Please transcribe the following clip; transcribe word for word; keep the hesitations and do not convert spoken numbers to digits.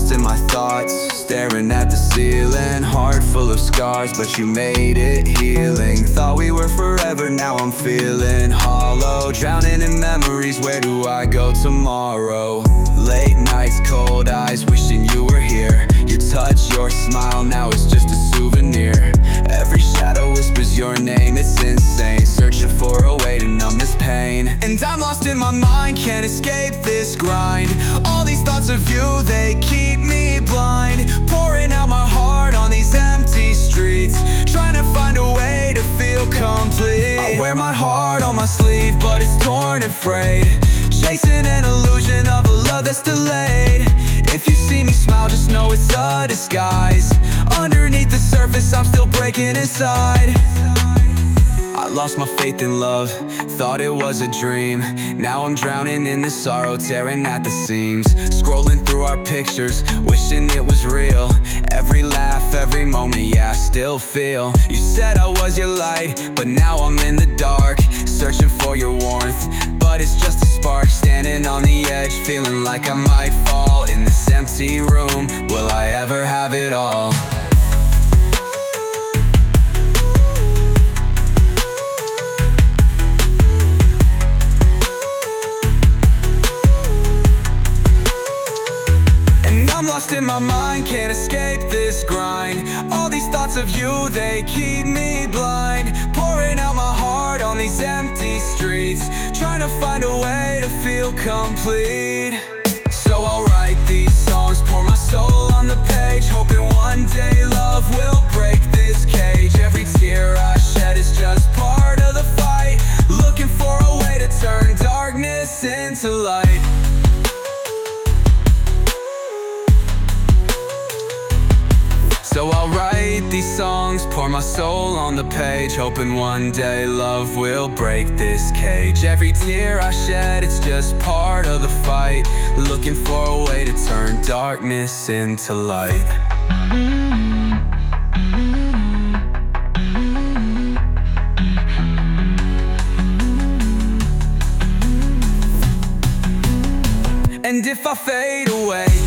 lost in my thoughts, staring at the ceiling, heart full of scars, but you made it healing. Thought we were forever, now I'm feeling hollow, drowning in memories, where do I go tomorrow? Late nights, cold eyes, wishing you were here. Your touch, your smile, now it's just a souvenir. Every shadow whispers your name, it's insane, searching for a way to numb this pain. And I'm lost in my mind, can't escape this grind. All these thoughts of you, they keep me blind. Pouring out my heart on these empty streets, trying to find a way to feel complete. I wear my heart on my sleeve, but it's torn and frayed, chasing an illusion of a love that's delayed. If you see me smile, just know it's a disguise. Underneath the surface, I'm still breaking inside. I lost my faith in love, thought it was a dream. Now I'm drowning in the sorrow, tearing at the seams. Scrolling through our pictures, wishing it was real. Every laugh, every moment, yeah, I still feel. You said I was your light, but now I'm in the dark, searching for your warmth, but it's just a spark. Standing on the edge, feeling like I might fall. In this empty room, will I ever have it all? I'm lost in my mind, can't escape this grind. All these thoughts of you, they keep me blind. Pouring out my heart on these empty streets, trying to find a way to feel complete. So I'll write these songs, pour my soul on the page, hoping one day love will break this cage. Every tear I shed is just part of the fight, looking for a way to turn darkness into light. So I'll write these songs, pour my soul on the page, hoping one day love will break this cage. Every tear I shed, it's just part of the fight, looking for a way to turn darkness into light. And if I fade away,